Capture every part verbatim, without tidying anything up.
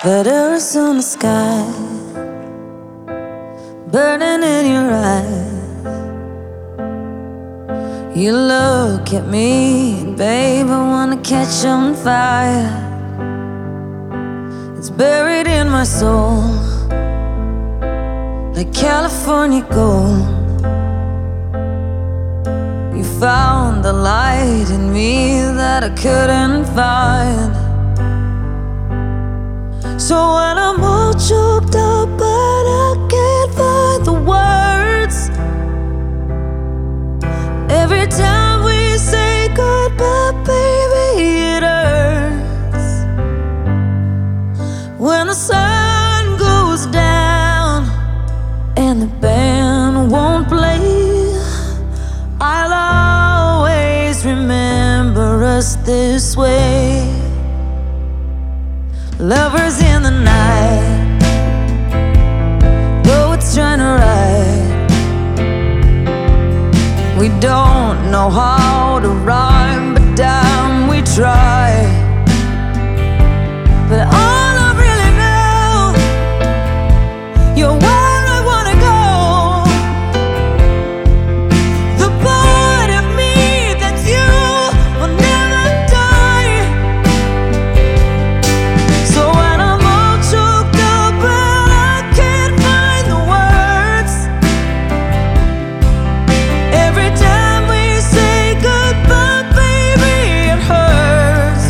That Arizona sky burning in your eyes. You look at me, and babe, I wanna catch on fire. It's buried in my soul like California gold. You found the light in me that I couldn't find. So when I'm all choked up but I can't find the words, every time we say goodbye, baby, it hurts. When the sun goes down and the band won't play, I'll always remember us this way. Lovers in the night, poets trying to write. We don't know how to rhyme, but damn, we try. But all I really know, you're where I wanna go. The part of me that you will never die. So when I'm all choked up and I can't find the words, every time we say goodbye, baby, it hurts.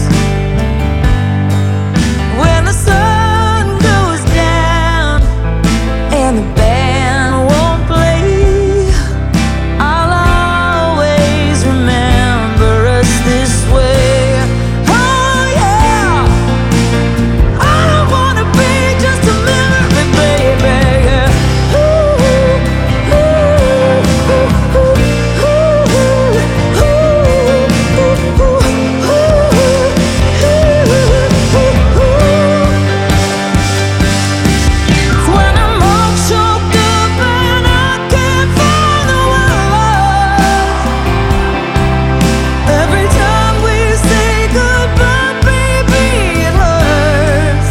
When the sun goes down and the band won't play, I'll always remember us this way. Oh yeah, I don't wanna be just a memory, baby. Yeah. Ooh, ooh, ooh, ooh, ooh, ooh, ooh, ooh, ooh. When I'm all choked up and I can't find the words, every time we say goodbye, baby, it hurts.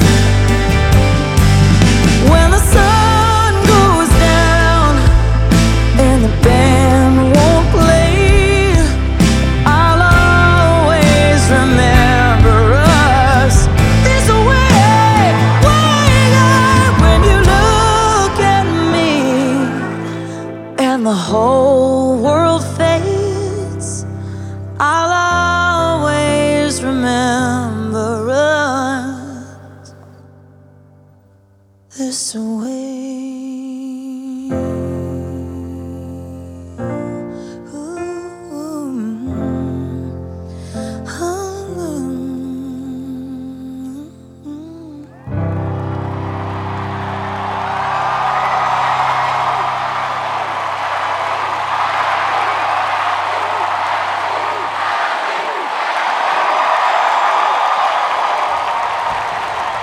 When the sun goes down and the band won't play, I'll always remember us this way. When you look at me and the whole world fades, I'll always remember us this way.